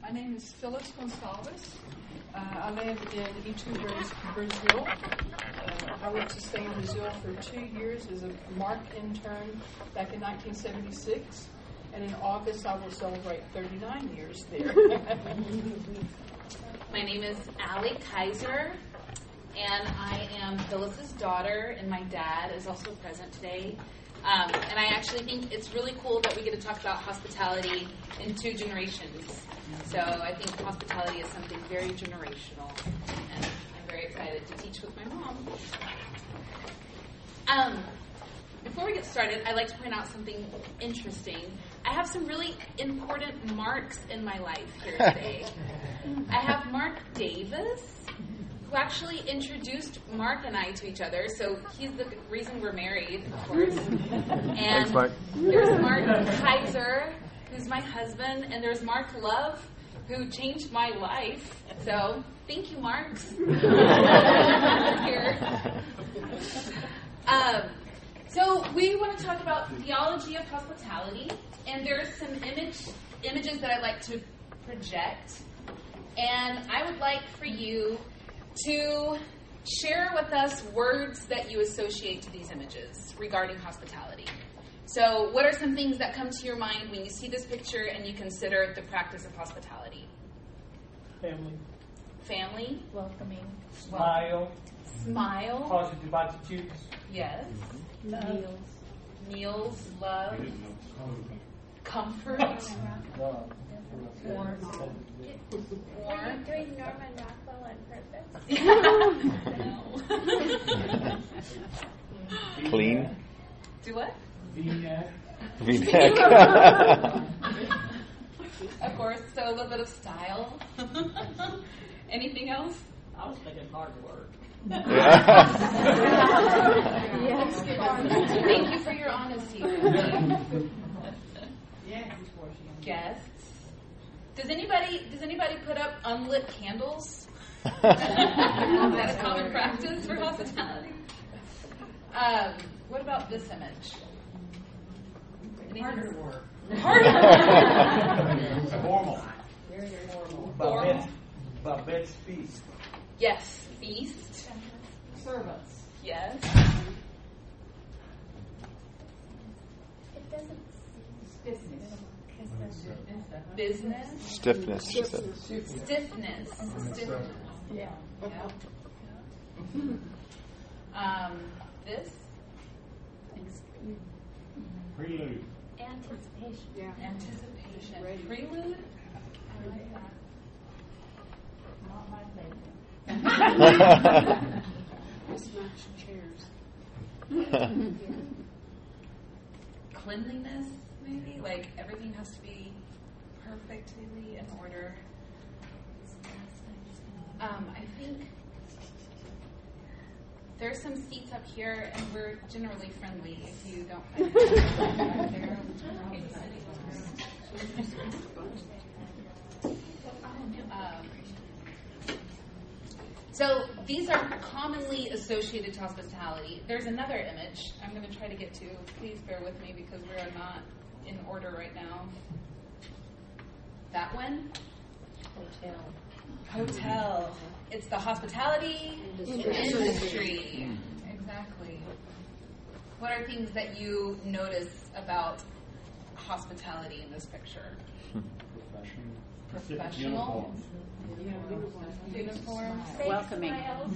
My name is Phyllis Gonçalves. I live in Itu, Brazil. I went to stay in Brazil for 2 years as a MARC intern back in 1976. And in August, I will celebrate 39 years there. My name is Allie Kaiser, and I am Phyllis's daughter, and my dad is also present today. And I actually think it's really cool that we get to talk about hospitality in 2 generations. So I think hospitality is something very generational, and I'm very excited to teach with my mom. Before we get started, I'd like to point out something interesting. I have some really important Marks in my life here today. I have Mark Davis, who actually introduced Mark and I to each other, so he's the reason we're married, of course. And thanks, Mark. There's Mark Kaiser, who's my husband, and there's Mark Love, who changed my life. So, thank you, Marks. Here. So we want to talk about theology of hospitality, and there's some images that I'd like to project, and I would like for you to share with us words that you associate to these images regarding hospitality. So what are some things that come to your mind when you see this picture and you consider the practice of hospitality? Family. Welcoming. Smile. Smile. Positive attitudes. Yes. Meals. Love. Comfort. Love. Warm. Are you doing Norman Rockwell on purpose? No. Clean. Do what? V-neck. V-neck. Of course, so a little bit of style. Anything else? I was thinking hard work. Yes. Thank you for your honesty. Guests. Does anybody put up unlit candles? Is that a common practice for hospitality? What about this image? Harder work. Formal. Very formal. Formal. Babette's feast. Yes. Feast. Servants. Yes. It doesn't Business. Stiffness, she said. Stiffness. Yeah. This. Prelude. anticipation. Yeah. Anticipation. Ready. Prelude. I like that. Not my favorite. Mismatched chairs. Cleanliness, maybe? Like everything has to be perfectly in order. I think there's some seats up here, and we're generally friendly if you don't find it there. So these are commonly associated to hospitality. There's another image I'm going to try to get to. Please bear with me because we are not in order right now. That one? Hotel. It's the hospitality industry. Exactly. What are things that you notice about hospitality in this picture? Professional. Uniform. Welcoming.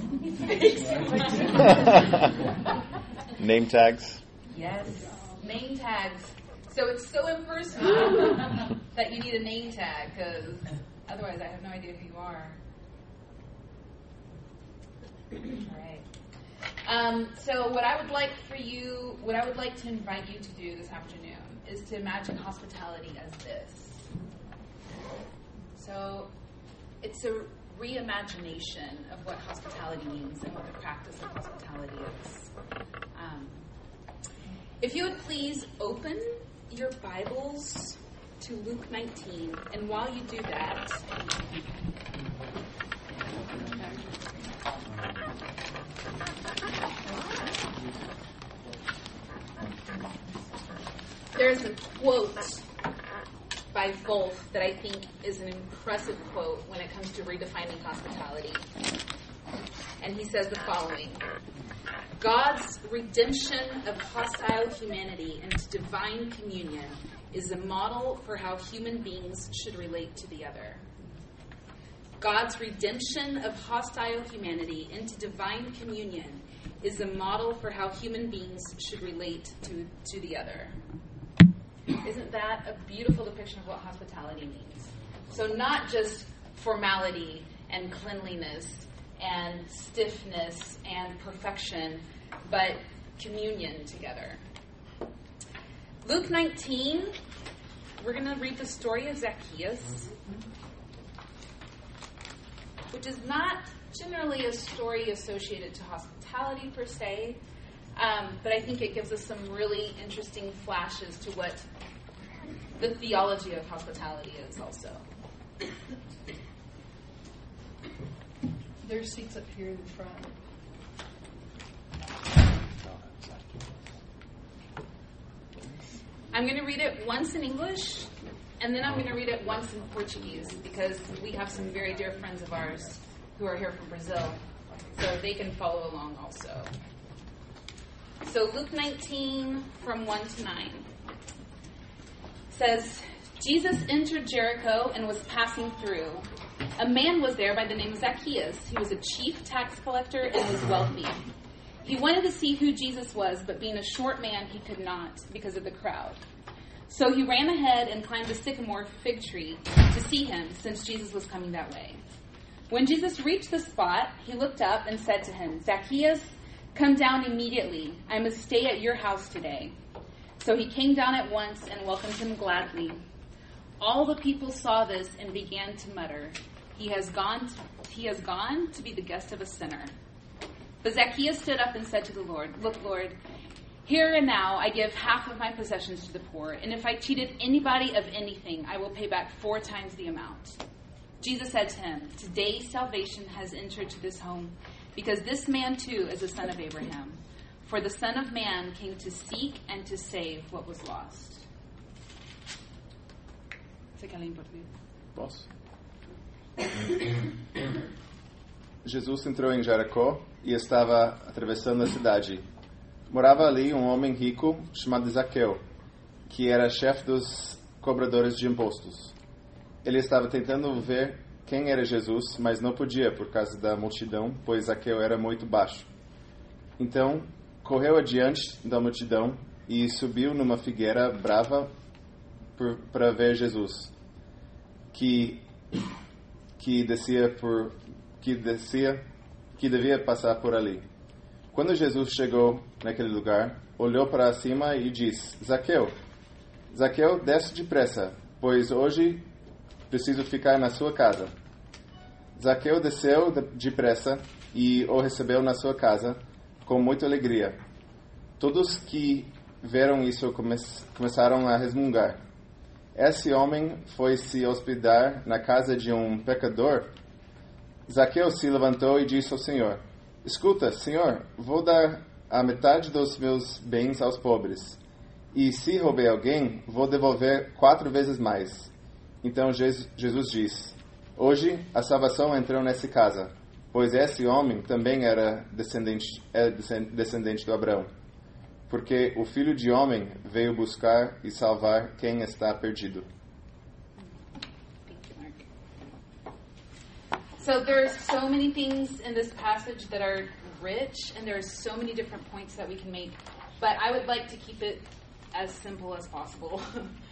Name tags. Yes. Name tags. So it's so impersonal that you need a name tag because otherwise I have no idea who you are. All right. So what I would like to invite you to do this afternoon is to imagine hospitality as this. So it's a reimagination of what hospitality means and what the practice of hospitality is. If you would please open your Bibles to Luke 19, and while you do that, there's a quote by Wolf that I think is an impressive quote when it comes to redefining hospitality. And he says the following: God's redemption of hostile humanity into divine communion is a model for how human beings should relate to the other. God's redemption of hostile humanity into divine communion is a model for how human beings should relate to the other. Isn't that a beautiful depiction of what hospitality means? So not just formality and cleanliness and stiffness and perfection, but communion together. Luke 19, we're going to read the story of Zacchaeus, which is not generally a story associated to hospitality per se, but I think it gives us some really interesting flashes to what the theology of hospitality is also. There's seats up here in the front. I'm going to read it once in English, and then I'm going to read it once in Portuguese, because we have some very dear friends of ours who are here from Brazil, so they can follow along also. So Luke 19, from 1 to 9, says, Jesus entered Jericho and was passing through. A man was there by the name of Zacchaeus. He was a chief tax collector and was wealthy. He wanted to see who Jesus was, but being a short man, he could not because of the crowd. So he ran ahead and climbed a sycamore fig tree to see him, since Jesus was coming that way. When Jesus reached the spot, he looked up and said to him, Zacchaeus, come down immediately. I must stay at your house today. So he came down at once and welcomed him gladly. All the people saw this and began to mutter, He has gone to be the guest of a sinner. But Zacchaeus stood up and said to the Lord, Look, Lord, here and now I give half of my possessions to the poor, and if I cheated anybody of anything, I will pay back 4 times the amount. Jesus said to him, Today salvation has entered to this home, because this man too is a son of Abraham. For the Son of Man came to seek and to save what was lost. Você quer ler em português? Posso? Jesus entrou em Jericó e estava atravessando a cidade. Morava ali um homem rico chamado Zaqueu, que era chefe dos cobradores de impostos. Ele estava tentando ver quem era Jesus, mas não podia por causa da multidão, pois Zaqueu era muito baixo. Então, correu adiante da multidão e subiu numa figueira brava para ver Jesus, que devia passar por ali. Quando Jesus chegou naquele lugar, olhou para cima e disse, Zaqueu, desce depressa, pois hoje preciso ficar na sua casa. Zaqueu desceu depressa e o recebeu na sua casa com muita alegria. Todos que viram isso começaram a resmungar. Esse homem foi se hospedar na casa de um pecador. Zaqueu se levantou e disse ao Senhor, Escuta, Senhor, vou dar a metade dos meus bens aos pobres. E se roubei alguém, vou devolver 4 vezes mais. Então Jesus disse, Hoje a salvação entrou nessa casa, pois esse homem também era descendente do Abraão. Porque o Filho de Homem veio buscar e salvar quem está perdido. Thank you, Mark. So there's so many things in this passage that are rich, and there's so many different points that we can make. But I would like to keep it as simple as possible.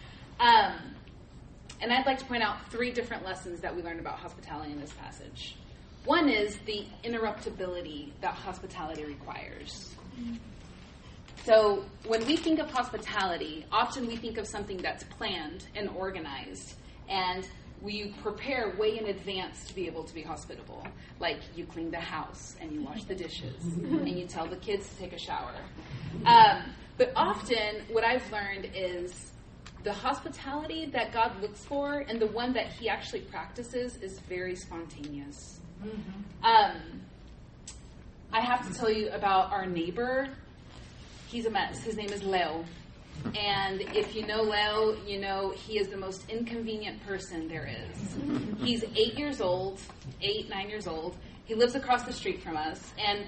And I'd like to point out 3 different lessons that we learned about hospitality in this passage. One is the interruptibility that hospitality requires. So when we think of hospitality, often we think of something that's planned and organized, and we prepare way in advance to be able to be hospitable. Like you clean the house, and you wash the dishes, and you tell the kids to take a shower. But often what I've learned is the hospitality that God looks for and the one that he actually practices is very spontaneous. I have to tell you about our neighbor. He's a mess. His name is Leo. And if you know Leo, you know he is the most inconvenient person there is. He's 8 years old, 9 years old. He lives across the street from us. And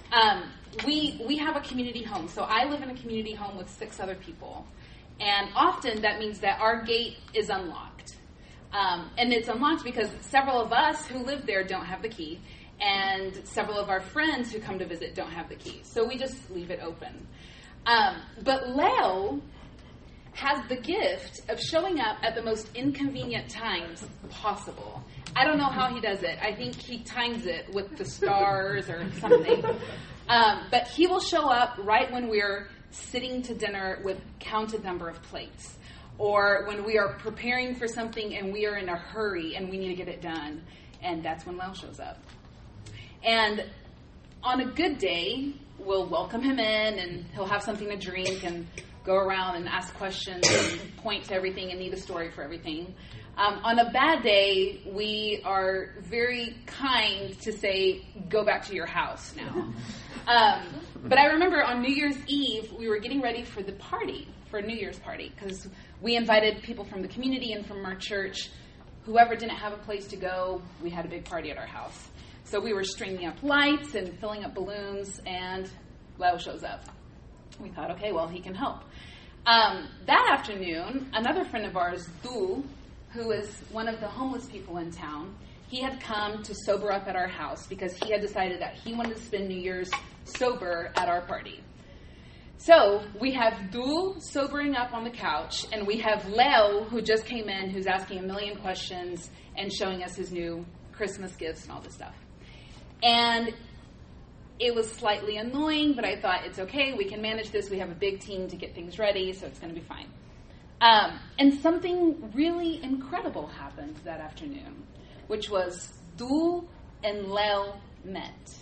we have a community home. So I live in a community home with 6 other people. And often that means that our gate is unlocked. And it's unlocked because several of us who live there don't have the key. And several of our friends who come to visit don't have the key. So we just leave it open. But Leo has the gift of showing up at the most inconvenient times possible. I don't know how he does it. I think he times it with the stars or something. But he will show up right when we're sitting to dinner with counted number of plates, or when we are preparing for something and we are in a hurry and we need to get it done. And that's when Leo shows up. And on a good day, we'll welcome him in, and he'll have something to drink and go around and ask questions and point to everything and need a story for everything. On a bad day, we are very kind to say, go back to your house now. But I remember on New Year's Eve, we were getting ready for the party, for a New Year's party, because we invited people from the community and from our church. Whoever didn't have a place to go, we had a big party at our house. So we were stringing up lights and filling up balloons, and Leo shows up. We thought, okay, well, he can help. That afternoon, another friend of ours, Du, who is one of the homeless people in town, he had come to sober up at our house because he had decided that he wanted to spend New Year's sober at our party. So we have Du sobering up on the couch, and we have Leo, who just came in, who's asking a million questions and showing us his new Christmas gifts and all this stuff. And it was slightly annoying, but I thought, it's okay, we can manage this. We have a big team to get things ready, so it's going to be fine. And something really incredible happened that afternoon, which was Du and Leo met.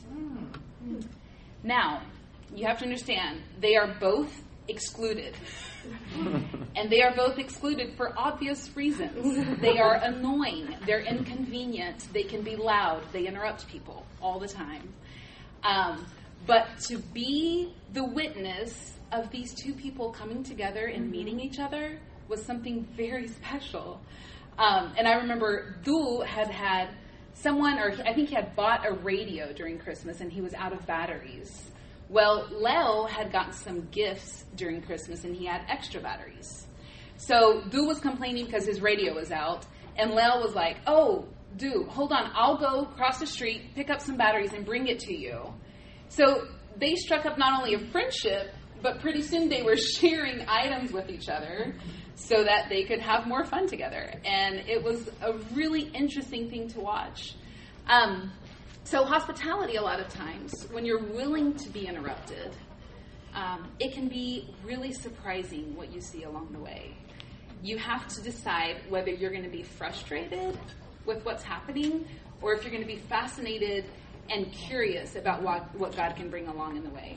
Now, you have to understand, they are both excluded. And they are both excluded for obvious reasons. They are annoying. They're inconvenient. They can be loud. They interrupt people all the time. But to be the witness of these two people coming together and meeting each other was something very special. And I remember Du had someone, or I think he had bought a radio during Christmas and he was out of batteries. Well, Leo had gotten some gifts during Christmas and he had extra batteries. So Du was complaining because his radio was out, and Leo was like, oh, Du, hold on, I'll go across the street, pick up some batteries, and bring it to you. So they struck up not only a friendship, but pretty soon they were sharing items with each other so that they could have more fun together. And it was a really interesting thing to watch. So hospitality, a lot of times, when you're willing to be interrupted, it can be really surprising what you see along the way. You have to decide whether you're going to be frustrated with what's happening or if you're going to be fascinated and curious about what God can bring along in the way.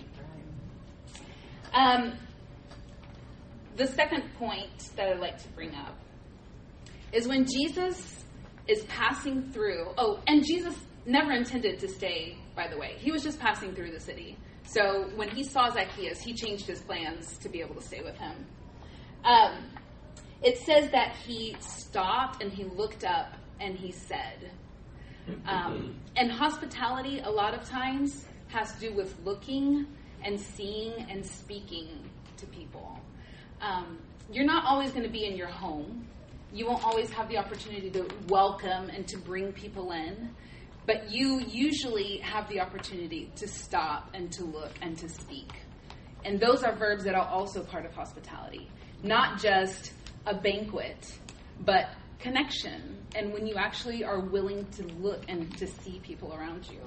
The second point that I'd like to bring up is when Jesus is passing through. Oh, and Jesus never intended to stay, by the way. He was just passing through the city. So when he saw Zacchaeus, he changed his plans to be able to stay with him. It says that he stopped and he looked up and he said. And hospitality, a lot of times, has to do with looking and seeing and speaking to people. You're not always going to be in your home. You won't always have the opportunity to welcome and to bring people in. But you usually have the opportunity to stop and to look and to speak. And those are verbs that are also part of hospitality. Not just a banquet, but connection. And when you actually are willing to look and to see people around you.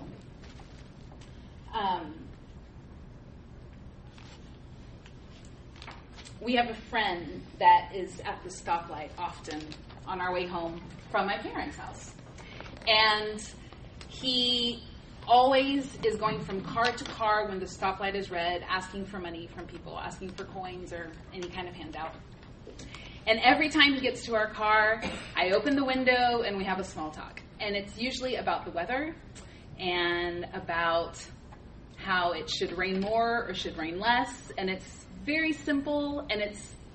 We have a friend that is at the stoplight often on our way home from my parents' house. And he always is going from car to car when the stoplight is red, asking for money from people, asking for coins or any kind of handout. And every time he gets to our car, I open the window and we have a small talk. And it's usually about the weather and about how it should rain more or should rain less. And it's very simple and it's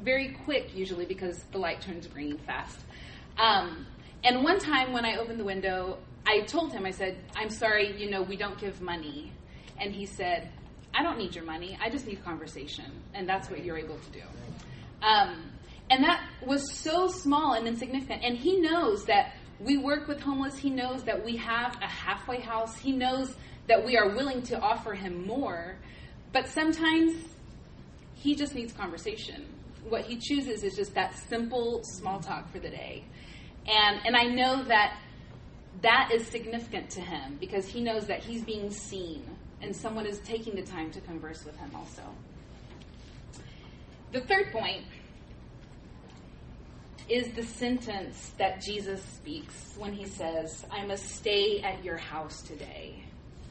very quick usually because the light turns green fast. And one time when I opened the window, I told him, I said, I'm sorry, we don't give money. And he said, I don't need your money. I just need conversation. And that's what you're able to do. And that was so small and insignificant. And he knows that we work with homeless. He knows that we have a halfway house. He knows that we are willing to offer him more. But sometimes he just needs conversation. What he chooses is just that simple small talk for the day. And I know that is significant to him because he knows that he's being seen and someone is taking the time to converse with him also. The third point is the sentence that Jesus speaks when he says, I must stay at your house today.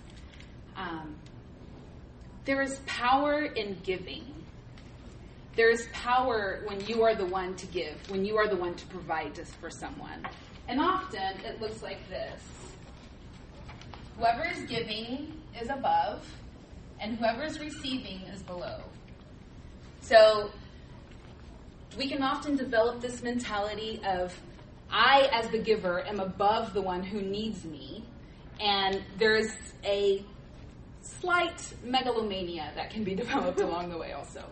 There is power in giving. There is power when you are the one to give, when you are the one to provide for someone. And often it looks like this. Whoever is giving is above, and whoever is receiving is below. So we can often develop this mentality of, I, as the giver, am above the one who needs me, and there's a slight megalomania that can be developed along the way also.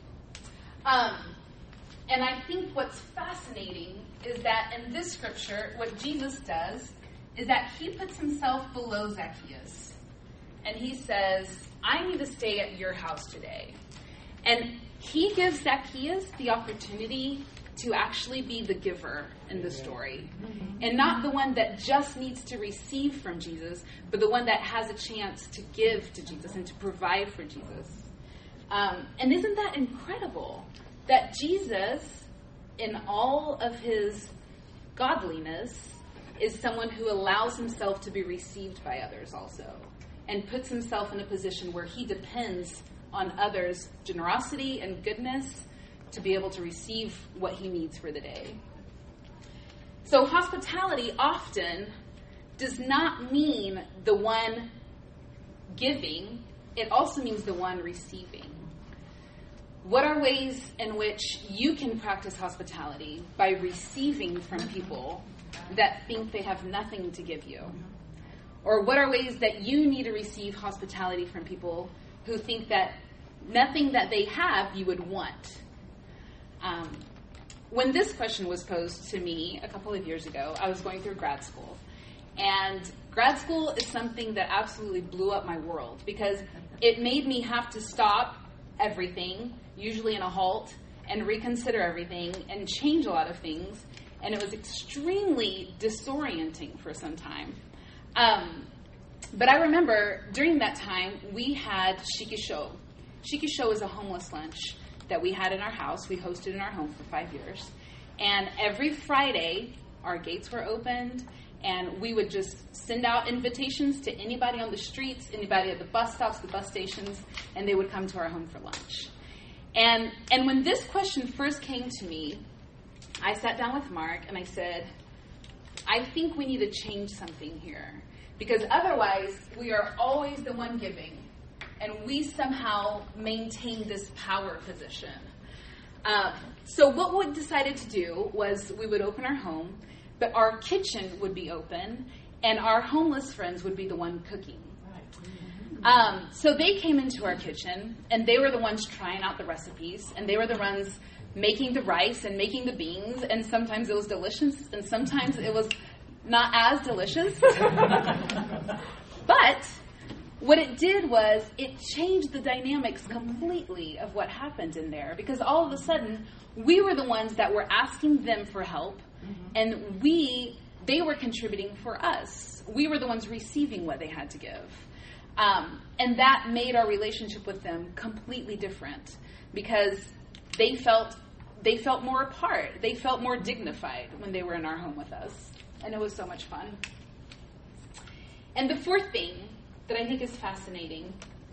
And I think what's fascinating is that in this scripture, what Jesus does is that he puts himself below Zacchaeus. And he says, I need to stay at your house today. And he gives Zacchaeus the opportunity to actually be the giver in the story. And not the one that just needs to receive from Jesus, but the one that has a chance to give to Jesus and to provide for Jesus. And isn't that incredible? That Jesus, in all of his godliness, is someone who allows himself to be received by others also. And puts himself in a position where he depends on others' generosity and goodness to be able to receive what he needs for the day. So hospitality often does not mean the one giving. It also means the one receiving. What are ways in which you can practice hospitality by receiving from people that think they have nothing to give you? Or what are ways that you need to receive hospitality from people who think that nothing that they have you would want? When this question was posed to me a couple of years ago, I was going through grad school. And grad school is something that absolutely blew up my world because it made me have to stop everything, usually in a halt, and reconsider everything and change a lot of things. And it was extremely disorienting for some time. But I remember during that time, we had Shikisho. Shikisho is a homeless lunch that we had in our house. We hosted in our home for 5 years. And every Friday, our gates were opened, and we would just send out invitations to anybody on the streets, anybody at the bus stops, the bus stations, and they would come to our home for lunch. And when this question first came to me, I sat down with Mark and I said, I think we need to change something here. Because otherwise, we are always the one giving. And we somehow maintain this power position. So what we decided to do was we would open our home, but our kitchen would be open, and our homeless friends would be the one cooking. So they came into our kitchen, and they were the ones trying out the recipes, and they were the ones making the rice and making the beans, and sometimes it was delicious, and sometimes it was not as delicious. But what it did was it changed the dynamics completely of what happened in there, because all of a sudden we were the ones that were asking them for help, and they were contributing for us. We were the ones receiving what they had to give. And that made our relationship with them completely different because they felt more apart. They felt more dignified when they were in our home with us. And it was so much fun. And the fourth thing that I think is fascinating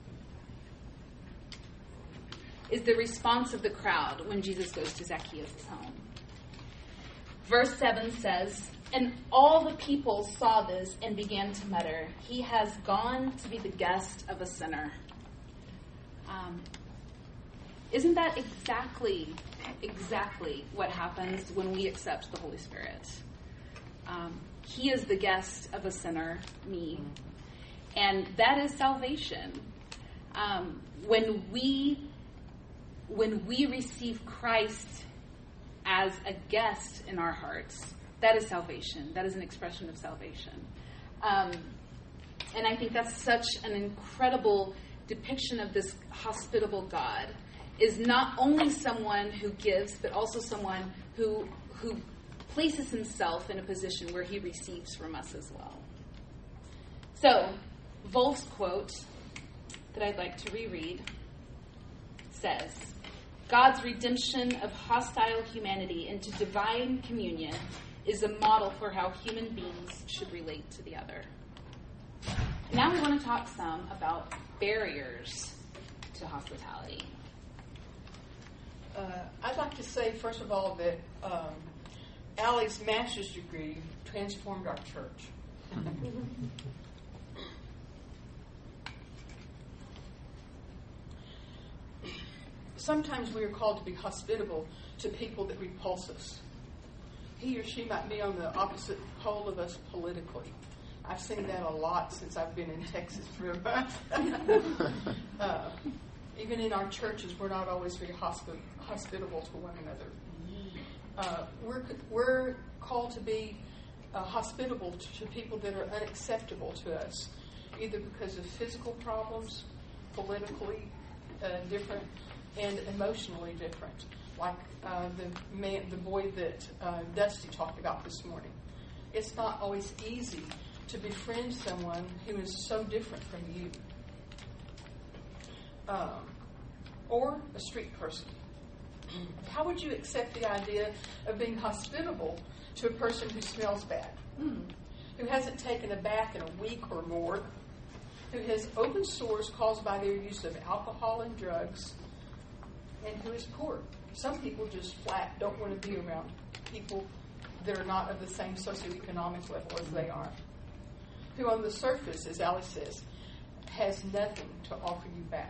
is the response of the crowd when Jesus goes to Zacchaeus' home. Verse 7 says, and all the people saw this and began to mutter, he has gone to be the guest of a sinner. Isn't that exactly what happens when we accept the Holy Spirit? He is the guest of a sinner, me. And that is salvation. When we receive Christ as a guest in our hearts, that is salvation. That is an expression of salvation. And I think that's such an incredible depiction of this hospitable God, is not only someone who gives, but also someone who places himself in a position where he receives from us as well. So, Wolf's quote that I'd like to reread says, God's redemption of hostile humanity into divine communion is a model for how human beings should relate to the other. Now we want to talk some about barriers to hospitality. I'd like to say, first of all, that Allie's master's degree transformed our church. Sometimes we are called to be hospitable to people that repulse us. He or she might be on the opposite pole of us politically. I've seen that a lot since I've been in Texas for a month. Even in our churches, we're not always very hospitable to one another. We're called to be hospitable to people that are unacceptable to us, either because of physical problems, politically different, and emotionally different, like the boy that Dusty talked about this morning. It's not always easy to befriend someone who is so different from you. Or a street person. How would you accept the idea of being hospitable to a person who smells bad, who hasn't taken a bath in a week or more, who has open sores caused by their use of alcohol and drugs, and who is poor? Some people just flat don't want to be around people that are not of the same socioeconomic level as they are, who on the surface, as Alice says, has nothing to offer you back.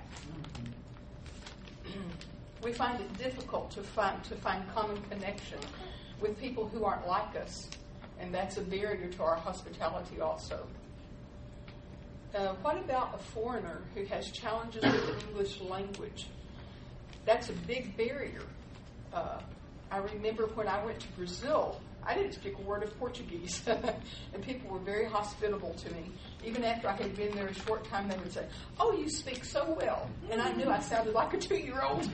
We find it difficult to find common connection with people who aren't like us, and that's a barrier to our hospitality also. What about a foreigner who has challenges with the English language? That's a big barrier. I remember when I went to Brazil, I didn't speak a word of Portuguese, and people were very hospitable to me. Even after I had been there a short time, they would say, "Oh, you speak so well," and I knew I sounded like a 2-year-old.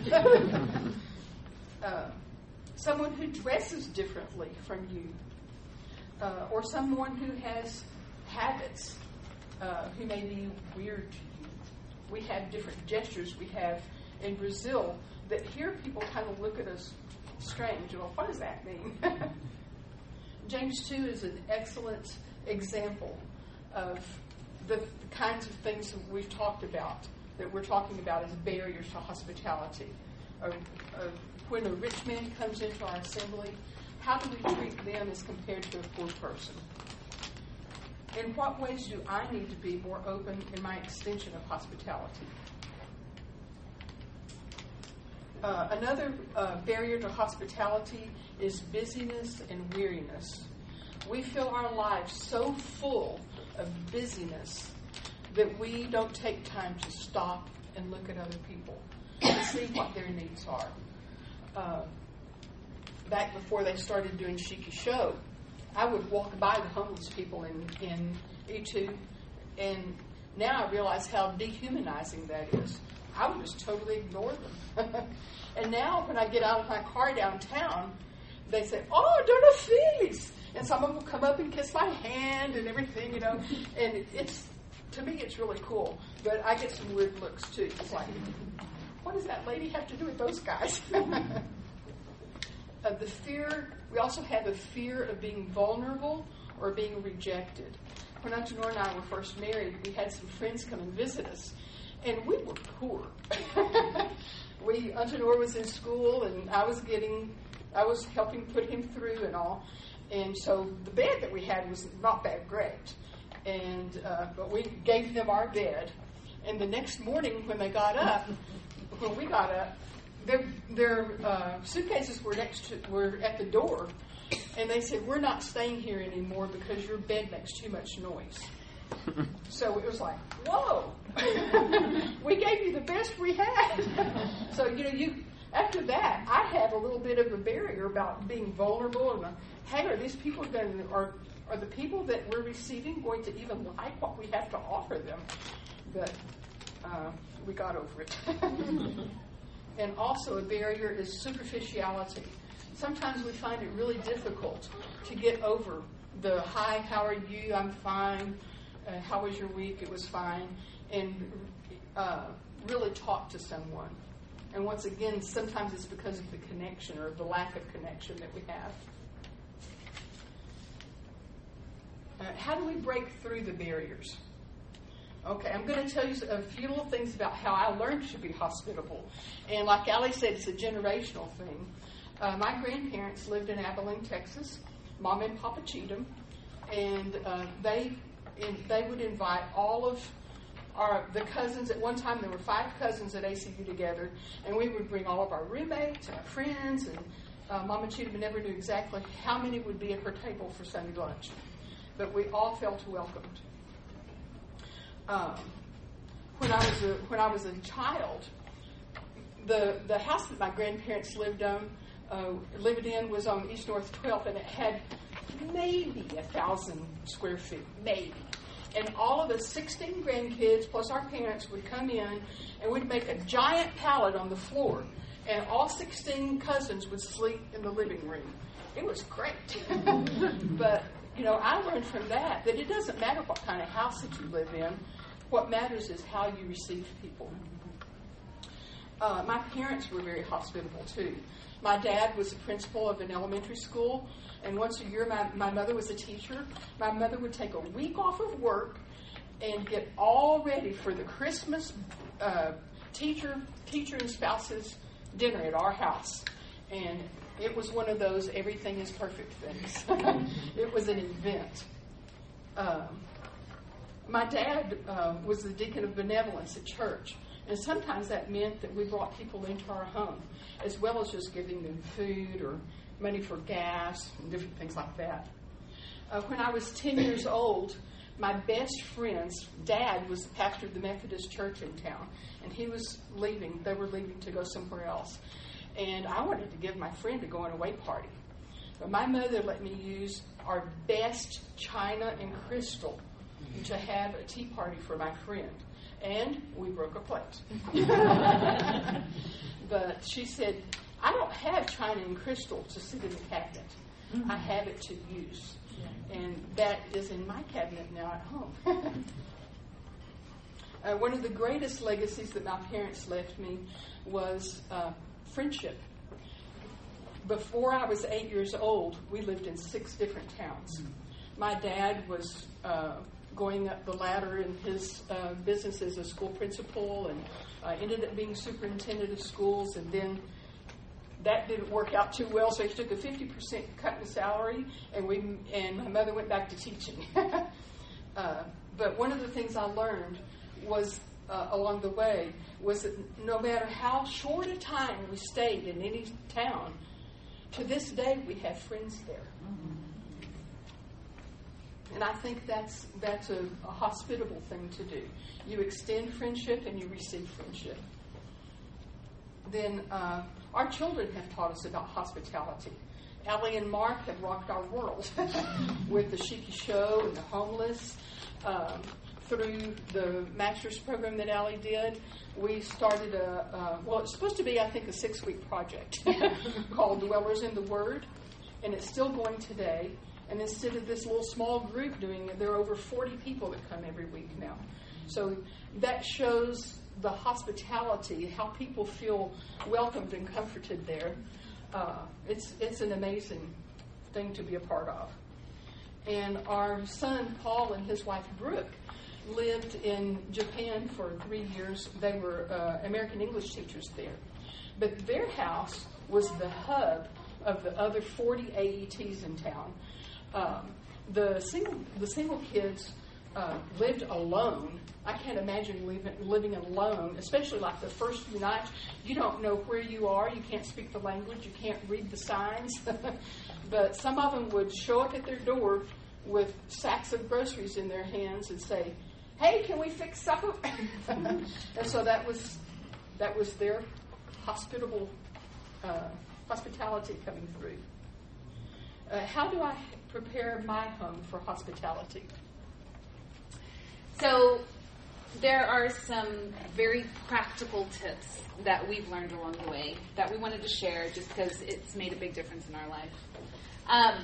Someone who dresses differently from you, or someone who has habits who may be weird to you. We have different gestures we have in Brazil that here people kind of look at us strange. Well, what does that mean? James 2 is an excellent example of the kinds of things that we've talked about, that we're talking about as barriers to hospitality. When a rich man comes into our assembly, how do we treat them as compared to a poor person? In what ways do I need to be more open in my extension of hospitality? Another barrier to hospitality is busyness and weariness. We fill our lives so full of busyness that we don't take time to stop and look at other people and see what their needs are. Back before they started doing Shiki Show, I would walk by the homeless people in E2, and now I realize how dehumanizing that is. I would just totally ignore them. And now when I get out of my car downtown, they say, "Oh, Dona Feliz," and someone will come up and kiss my hand and everything, and to me it's really cool. But I get some weird looks too. It's like, what does that lady have to do with those guys? We also have a fear of being vulnerable or being rejected. When Antonor and I were first married, we had some friends come and visit us, and we were poor. Antonor was in school, and I was helping put him through and all, and so the bed that we had was not that great, and but we gave them our bed, and the next morning when we got up, their suitcases were were at the door, and they said, "We're not staying here anymore because your bed makes too much noise." So it was like, "Whoa, we gave you the best we had." So after that, I had a little bit of a barrier about being vulnerable and hey, are these people are the people that we're receiving going to even like what we have to offer them? But we got over it. And also a barrier is superficiality. Sometimes we find it really difficult to get over the hi, how are you? I'm fine. How was your week? It was fine. And really talk to someone. And once again, sometimes it's because of the connection or the lack of connection that we have. How do we break through the barriers? Okay, I'm going to tell you a few little things about how I learned to be hospitable. And like Allie said, it's a generational thing. My grandparents lived in Abilene, Texas, Mom and Papa Cheatham, and they would invite all of the cousins. At one time, there were 5 cousins at ACU together, and we would bring all of our roommates and our friends, and Mama Cheatham never knew exactly how many would be at her table for Sunday lunch. But we all felt welcomed. When I was a child, the house that my grandparents lived in was on East North 12th, and it had maybe 1,000 square feet, maybe. And all of the 16 grandkids plus our parents would come in, and we'd make a giant pallet on the floor, and all 16 cousins would sleep in the living room. It was great. But I learned from that it doesn't matter what kind of house that you live in. What matters is how you receive people. My parents were very hospitable, too. My dad was the principal of an elementary school, and once a year my mother was a teacher. My mother would take a week off of work and get all ready for the Christmas teacher and spouses dinner at our house. And it was one of those everything is perfect things. It was an event. My dad was the deacon of benevolence at church, and sometimes that meant that we brought people into our home, as well as just giving them food or money for gas and different things like that. When I was 10 years old, my best friend's dad was the pastor of the Methodist church in town, and he was leaving. They were leaving to go somewhere else. And I wanted to give my friend a going-away party. But my mother let me use our best china and crystal to have a tea party for my friend. And we broke a plate. But she said, I don't have china and crystal to sit in the cabinet. I have it to use. And that is in my cabinet now at home. One of the greatest legacies that my parents left me was friendship. Before I was 8 years old, we lived in 6 different towns. My dad was going up the ladder in his business as a school principal, and ended up being superintendent of schools, and then that didn't work out too well, so he took a 50% cut in salary, and my mother went back to teaching. But one of the things I learned was along the way was that no matter how short a time we stayed in any town, to this day we have friends there. And I think that's a hospitable thing to do. You extend friendship and you receive friendship. Then our children have taught us about hospitality. Allie and Mark have rocked our world with the Shiki Show and the homeless. Through the master's program that Allie did, we started it's supposed to be, I think, a 6-week project called Dwellers in the Word, and it's still going today. And instead of this little small group doing it, there are over 40 people that come every week now. So that shows the hospitality, how people feel welcomed and comforted there. It's an amazing thing to be a part of. And our son, Paul, and his wife, Brooke, lived in Japan for 3 years. They were American English teachers there. But their house was the hub of the other 40 AETs in town. The single kids lived alone. I can't imagine living alone, especially like the first few nights. You don't know where you are. You can't speak the language. You can't read the signs. But some of them would show up at their door with sacks of groceries in their hands and say, "Hey, can we fix supper?" And so that was their hospitable hospitality coming through. How do I prepare my home for hospitality? So there are some very practical tips that we've learned along the way that we wanted to share just because it's made a big difference in our life.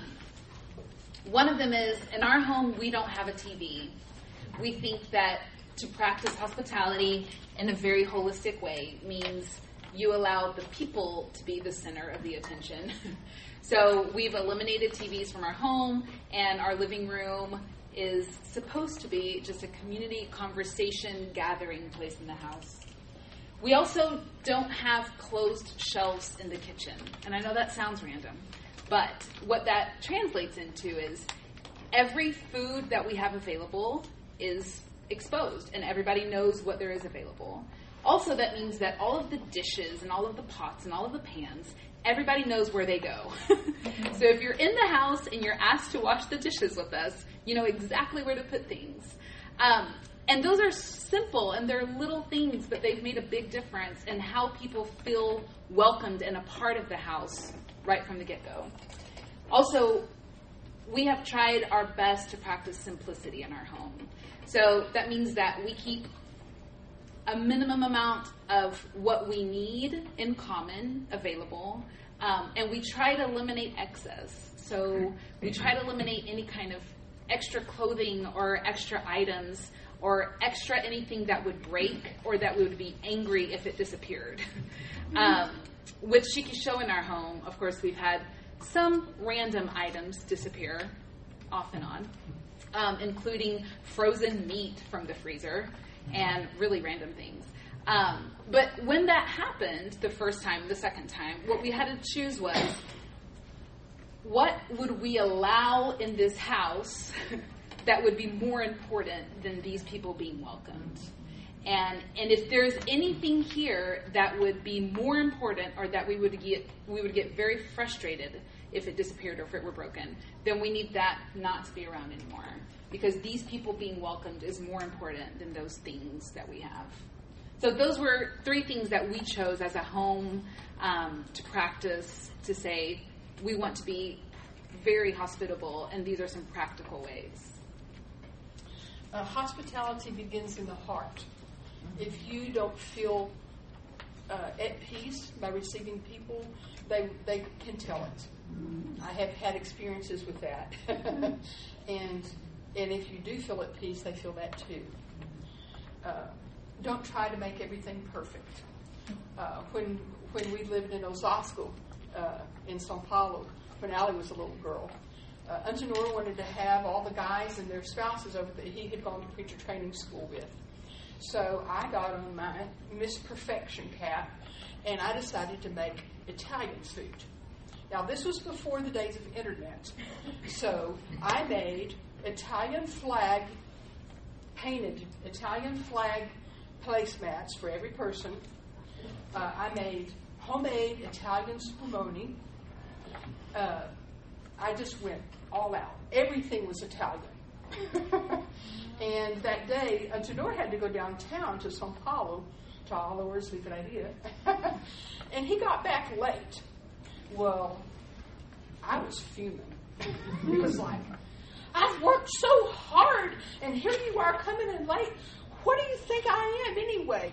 One of them is, in our home, we don't have a TV. We think that to practice hospitality in a very holistic way means you allow the people to be the center of the attention. So we've eliminated TVs from our home, and our living room is supposed to be just a community conversation gathering place in the house. We also don't have closed shelves in the kitchen. And I know that sounds random, but what that translates into is every food that we have available is exposed, and everybody knows what there is available. Also, that means that all of the dishes and all of the pots and all of the pans, everybody knows where they go. So if you're in the house and you're asked to wash the dishes with us, you know exactly where to put things. And those are simple, and they're little things, but they've made a big difference in how people feel welcomed and a part of the house right from the get-go. Also, we have tried our best to practice simplicity in our home. So that means that we keep a minimum amount of what we need in common available, and we try to eliminate excess. So we try to eliminate any kind of extra clothing or extra items or extra anything that would break or that we would be angry if it disappeared. With Shiki Show in our home, of course, we've had some random items disappear off and on, including frozen meat from the freezer and really random things. But when that happened the first time, the second time, what we had to choose was, what would we allow in this house that would be more important than these people being welcomed? And if there's anything here that would be more important, or that we would get very frustrated if it disappeared or if it were broken, then we need that not to be around anymore. Because these people being welcomed is more important than those things that we have. So those were 3 things that we chose as a home to practice, to say we want to be very hospitable, and these are some practical ways. Hospitality begins in the heart. If you don't feel at peace by receiving people, they can tell it. I have had experiences with that. And if you do feel at peace, they feel that too. Don't try to make everything perfect. When we lived in Osasco, in Sao Paulo, when Allie was a little girl, Antenor wanted to have all the guys and their spouses over that he had gone to preacher training school with. So I got on my Miss Perfection cap, and I decided to make Italian food. Now, this was before the days of internet. So I made painted Italian flag placemats for every person. I made homemade Italian spumoni. I just went all out. Everything was Italian. And that day, Antenor had to go downtown to Sao Paulo, to Oliver's Livraria, and he got back late. Well, I was fuming. He was like, "I've worked so hard, and here you are coming in late. What do you think I am anyway?"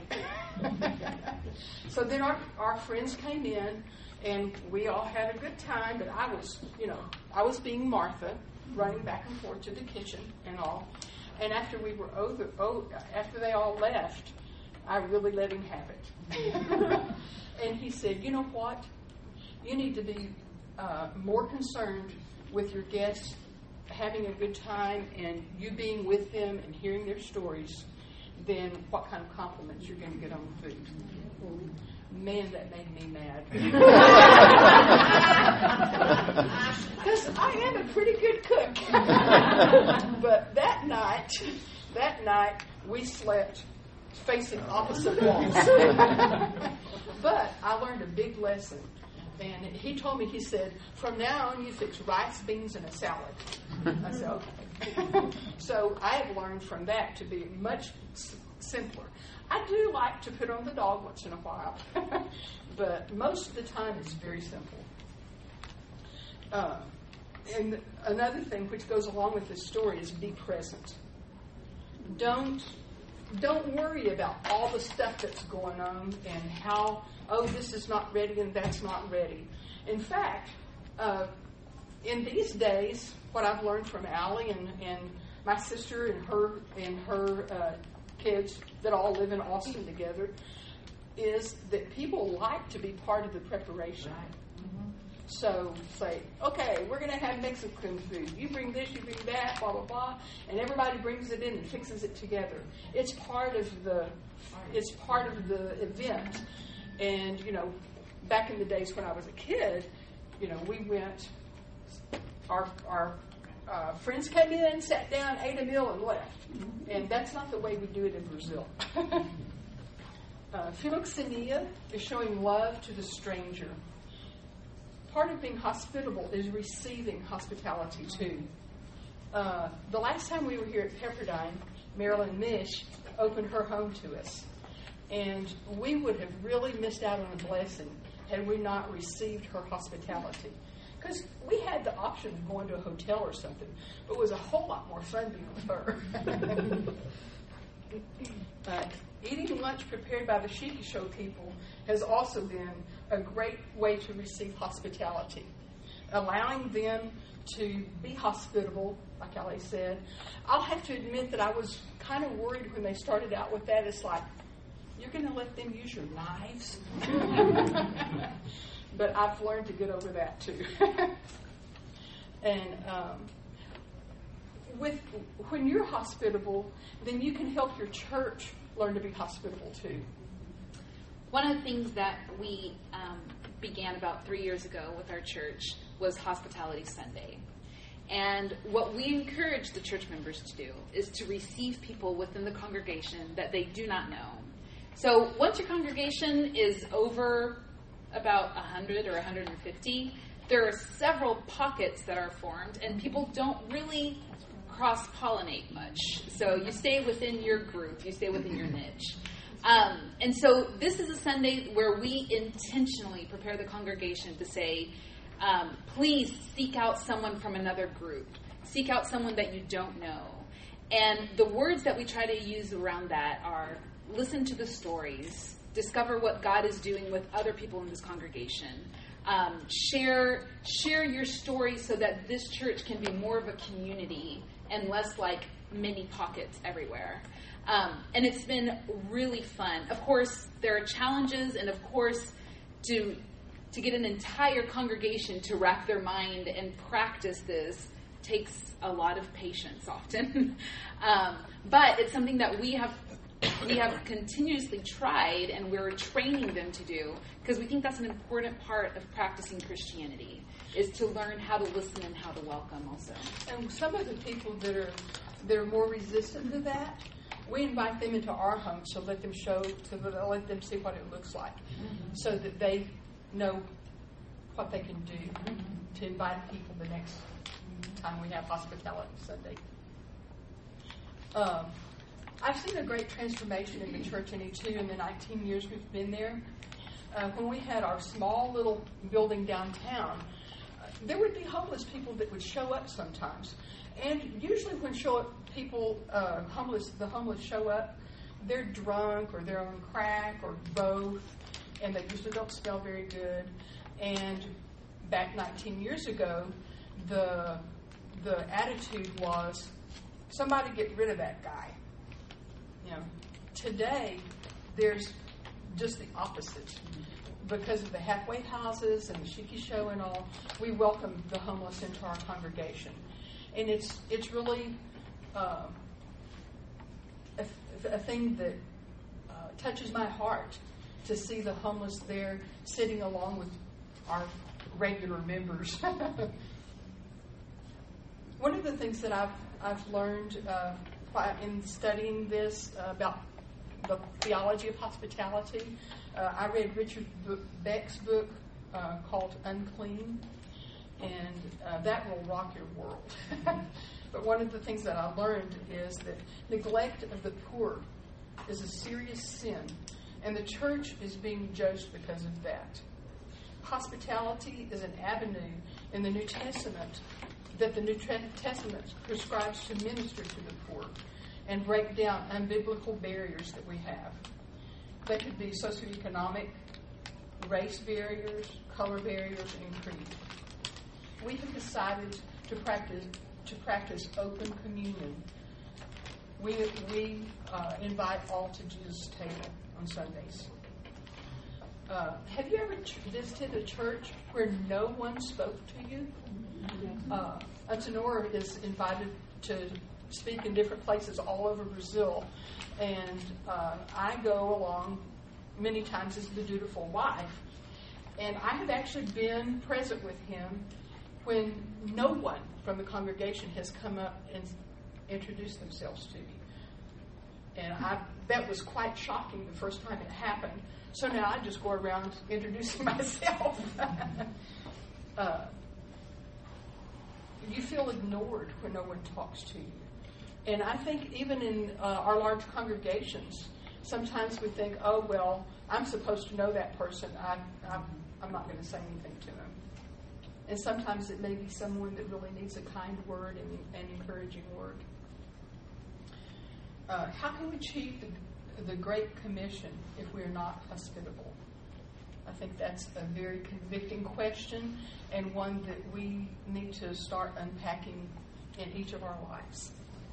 So then our friends came in, and we all had a good time, but I was being Martha, running back and forth to the kitchen and all. And after after they all left, I really let him have it. And he said, "You know what? You need to be more concerned with your guests having a good time and you being with them and hearing their stories than what kind of compliments you're going to get on the food." Man, that made me mad. Because I am a pretty good cook. But that that night, we slept facing opposite walls. But I learned a big lesson. And he told me, he said, from now on you fix rice, beans, and a salad. I said, okay. So I have learned from that to be much simpler. I do like to put on the dog once in a while, but most of the time it's very simple. And another thing which goes along with this story is be present. Don't worry about all the stuff that's going on and how, this is not ready and that's not ready. In fact, in these days, what I've learned from Allie and my sister and her kids that all live in Austin together is that people like to be part of the preparation. So say, okay, we're going to have Mexican food. You bring this, you bring that, blah, blah, blah. And everybody brings it in and fixes it together. It's part of the event. And, back in the days when I was a kid, we went, our friends came in, sat down, ate a meal, and left. And that's not the way we do it in Brazil. Philoxenia is showing love to the stranger. Part of being hospitable is receiving hospitality too. The last time we were here at Pepperdine, Marilyn Mish opened her home to us. And we would have really missed out on a blessing had we not received her hospitality. Because we had the option of going to a hotel or something, but it was a whole lot more fun being with her. Eating lunch prepared by the Shiki Show people has also been a great way to receive hospitality. Allowing them to be hospitable, like Ali said. I'll have to admit that I was kind of worried when they started out with that. It's like, you're going to let them use your knives? But I've learned to get over that too. And when you're hospitable, then you can help your church learn to be hospitable too. One of the things that we began about 3 years ago with our church was Hospitality Sunday. And what we encourage the church members to do is to receive people within the congregation that they do not know. So once your congregation is over about 100 or 150, there are several pockets that are formed, and people don't really cross-pollinate much. So you stay within your group, you stay within your niche. And so this is a Sunday where we intentionally prepare the congregation to say, please seek out someone from another group. Seek out someone that you don't know. And the words that we try to use around that are listen to the stories, discover what God is doing with other people in this congregation, share your story so that this church can be more of a community and less like mini pockets everywhere. And it's been really fun. Of course, there are challenges, and of course, to get an entire congregation to wrap their mind and practice this takes a lot of patience often. But it's something that we have continuously tried, and we're training them to do, because we think that's an important part of practicing Christianity, is to learn how to listen and how to welcome also. And some of the people that are more resistant to that, we invite them into our home to let them see what it looks like, so that they know what they can do to invite people the next time we have Hospitality Sunday. I've seen a great transformation in the church in E2 in the 19 years we've been there. When we had our small little building downtown, there would be homeless people that would show up sometimes. And usually when the homeless show up, they're drunk or they're on crack or both, and they usually don't smell very good. And back 19 years ago, the attitude was, somebody get rid of that guy. Today, there's just the opposite. Because of the halfway houses and the Shiki Show and all, we welcome the homeless into our congregation. And it's really a thing that touches my heart to see the homeless there sitting along with our regular members. One of the things that I've learned in studying this about the theology of hospitality, I read Richard Beck's book called Unclean, and that will rock your world. But one of the things that I learned is that neglect of the poor is a serious sin, and the church is being judged because of that. Hospitality is an avenue in the New Testament that the New Testament prescribes to minister to the poor and break down unbiblical barriers that we have. They could be socioeconomic, race barriers, color barriers, and creed. We have decided to practice open communion. We invite all to Jesus' table on Sundays. Have you ever visited a church where no one spoke to you? Antenor is invited to speak in different places all over Brazil, and I go along many times as the dutiful wife. And I have actually been present with him when no one from the congregation has come up and introduced themselves to me. And that was quite shocking the first time it happened. So now I just go around introducing myself. You feel ignored when no one talks to you. And I think even in our large congregations, sometimes we think, oh, well, I'm supposed to know that person. I'm not going to say anything to them. And sometimes it may be someone that really needs a kind word and an encouraging word. How can we achieve the Great Commission if we are not hospitable? I think that's a very convicting question, and one that we need to start unpacking in each of our lives.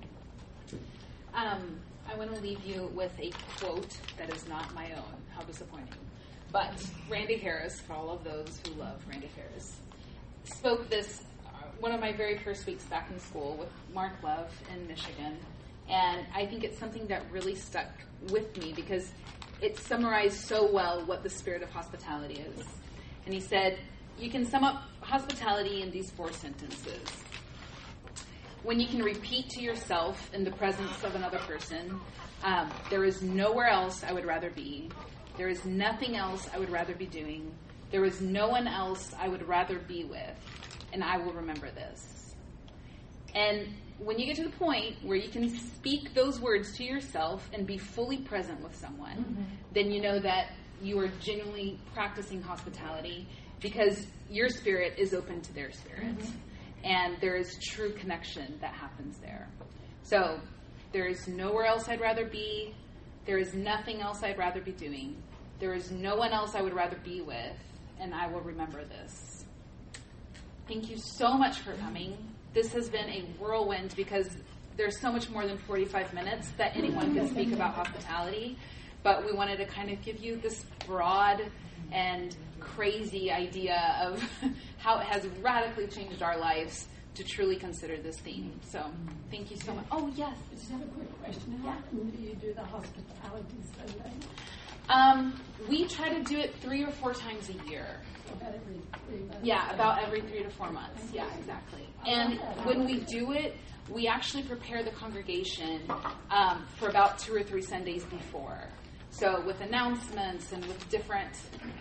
I want to leave you with a quote that is not my own. How disappointing. But Randy Harris, for all of those who love Randy Harris, spoke this one of my very first weeks back in school with Mark Love in Michigan. And I think it's something that really stuck with me because it summarized so well what the spirit of hospitality is. And he said, you can sum up hospitality in these 4 sentences. When you can repeat to yourself in the presence of another person, there is nowhere else I would rather be. There is nothing else I would rather be doing. There is no one else I would rather be with. And I will remember this. And when you get to the point where you can speak those words to yourself and be fully present with someone, then you know that you are genuinely practicing hospitality because your spirit is open to their spirit. And there is true connection that happens there. So there is nowhere else I'd rather be. There is nothing else I'd rather be doing. There is no one else I would rather be with. And I will remember this. Thank you so much for coming. This has been a whirlwind because there's so much more than 45 minutes that anyone can speak about hospitality. But we wanted to kind of give you this broad and crazy idea of how it has radically changed our lives to truly consider this theme. So thank you so much. Oh, yes. I just have a quick question. How often do you do the hospitality Sunday? We try to do it 3 or 4 times a year. About every 3 months? Yeah, about every 3 to 4 months. Yeah, exactly. And when we do it, we actually prepare the congregation for about 2 or 3 Sundays before. So with announcements and with different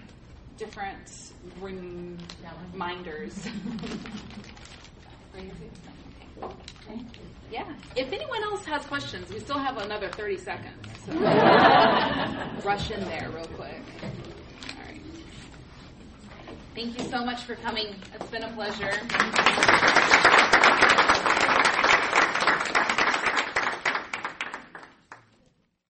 reminders. Yeah. If anyone else has questions, we still have another 30 seconds. So rush in there real quick. All right. Thank you so much for coming. It's been a pleasure.